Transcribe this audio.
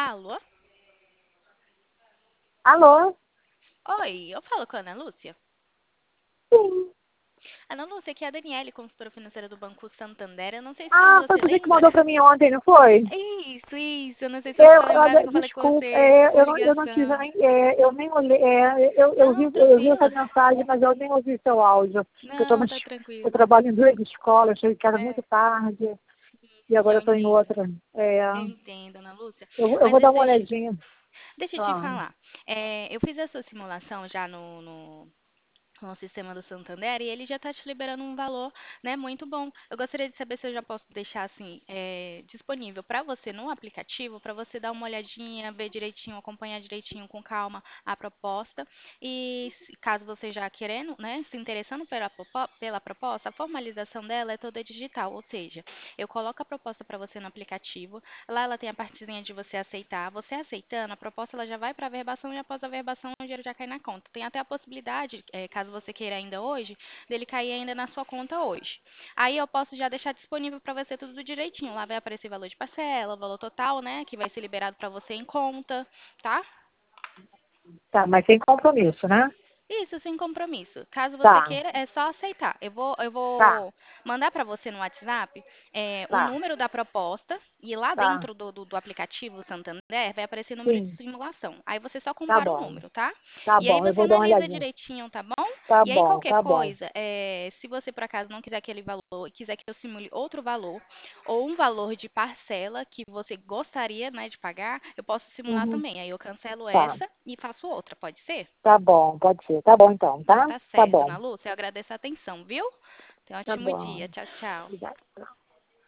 Alô? Alô? Oi, eu falo com a Ana Lúcia. Sim. Ana Lúcia, aqui é a Daniele, consultora financeira do Banco Santander. Eu não sei se Ah, foi você você que lembra. mandou pra mim ontem, não foi? Isso. Eu não sei se você tá lembrada que eu falei com Desculpa, você por eu não tive, ligação. eu nem olhei, Não, eu vi essa tranquila. mensagem, mas eu nem ouvi seu áudio. Porque Não, tá eu tranquilo. trabalho em duas escolas, cheguei em casa É, muito tarde, e agora eu eu estou em entendo. outra. É, Eu entendo, Ana Lúcia. eu Mas vou dar uma olhadinha. deixa eu te Ah, falar. Eu fiz essa simulação já no sistema do Santander e ele já está te liberando um valor, né, muito bom. Eu gostaria de saber se eu já posso deixar assim disponível para você no aplicativo, para você dar uma olhadinha, ver direitinho, acompanhar direitinho com calma a proposta e caso você já querendo, né, se interessando pela proposta, a formalização dela é toda digital, ou seja, eu coloco a proposta para você no aplicativo, lá ela tem a partezinha de você aceitar, você aceitando, a proposta ela já vai para a verbação e após a verbação o dinheiro já cai na conta. Tem até a possibilidade, caso você queira ainda hoje, dele cair ainda na sua conta hoje. Aí eu posso já deixar disponível para você tudo direitinho. Lá vai aparecer valor de parcela, o valor total, né, que vai ser liberado para você em conta, tá? tá, mas sem compromisso, né? Isso, sem compromisso. Caso você Tá, queira, é só aceitar. Eu tá, vou mandar para você no WhatsApp o tá, número da proposta e lá tá. dentro do aplicativo Santander vai aparecer o número de Sim, simulação. Aí você só tá compara o bom. número, tá? Tá E aí bom, eu você vou dar uma analisa olhadinha. direitinho, tá bom? Tá E aí bom, qualquer tá bom. coisa, se você por acaso não quiser aquele valor e quiser que eu simule outro valor ou um valor de parcela que você gostaria, né, de pagar, eu posso simular Uhum. também. Aí eu cancelo Tá. essa e faço outra, pode ser? Tá bom, pode ser. Tá bom então, Então tá? tá Tá certo, bom. Ana Lúcia. Eu agradeço a atenção, viu? Tenha um Tá ótimo bom. dia. Tchau, tchau. Obrigada.